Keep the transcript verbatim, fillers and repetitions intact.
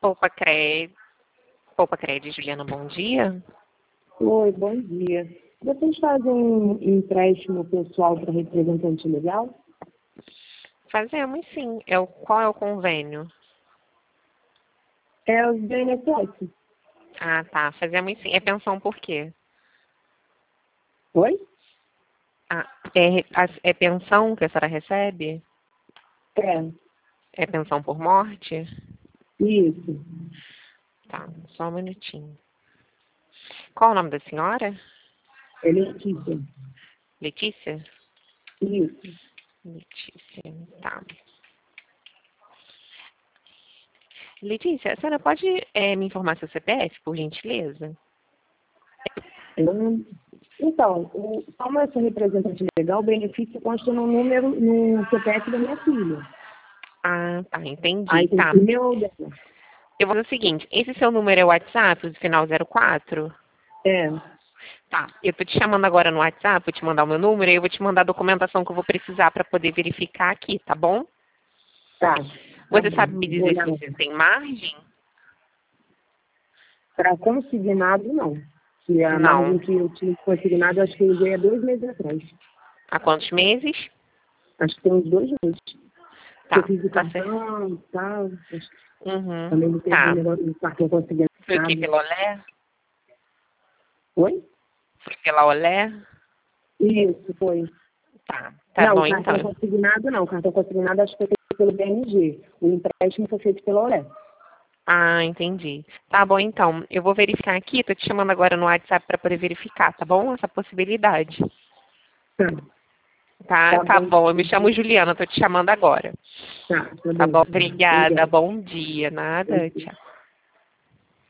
Poupa Cred... Poupa Cred, Juliana, bom dia. Oi, bom dia. Vocês fazem empréstimo pessoal para representante legal? Fazemos sim. É o... Qual é o convênio? É o B N S S. Ah, tá. Fazemos sim. É pensão por quê? Oi? Ah, é, é pensão que a senhora recebe? É, É pensão por morte? isso. Tá, só um minutinho. Qual o nome da senhora? É Letícia. Letícia? Isso. Letícia, tá. Letícia, a senhora pode é, me informar seu C P F, por gentileza? Eu- Então, o- como eu sou representante legal, o benefício consta no número, no C P F da minha filha. Ah, tá, entendi. Aí tem Tá. o meu dela. Eu vou fazer o seguinte, esse seu número é o WhatsApp, o final zero quatro? É, Tá, eu tô te chamando agora no WhatsApp, vou te mandar o meu número e eu vou te mandar a documentação que eu vou precisar para poder verificar aqui, tá bom? tá. Você Tá sabe bom. me Vou dizer se olhar. você tem margem? Para consignado, não. Que a Não. margem que eu tinha consignado, acho que eu usei há dois meses atrás. Há quantos meses? Acho que tem uns dois meses. Tá, Eu fiz o tá certo. cartão e tal. Acho que Uhum. também não teve Tá. negócio do cartão consignado. Foi o que, pela Olé? Oi? Foi pela Olé? Isso, foi. Tá, tá Não, bom o cartão então. consignado não. O cartão consignado acho que foi feito pelo B N G. O empréstimo foi feito pela Oré. Ah, entendi. Tá bom então. Eu vou verificar aqui, tô te chamando agora no WhatsApp para poder verificar, tá bom? Essa possibilidade. Tá. Tá, Tá tá bom. bom. Eu me chamo Juliana, tô te chamando agora. Tá, tá Tá bom? bom. Obrigada. Obrigada. Bom dia. Nada. Tchau.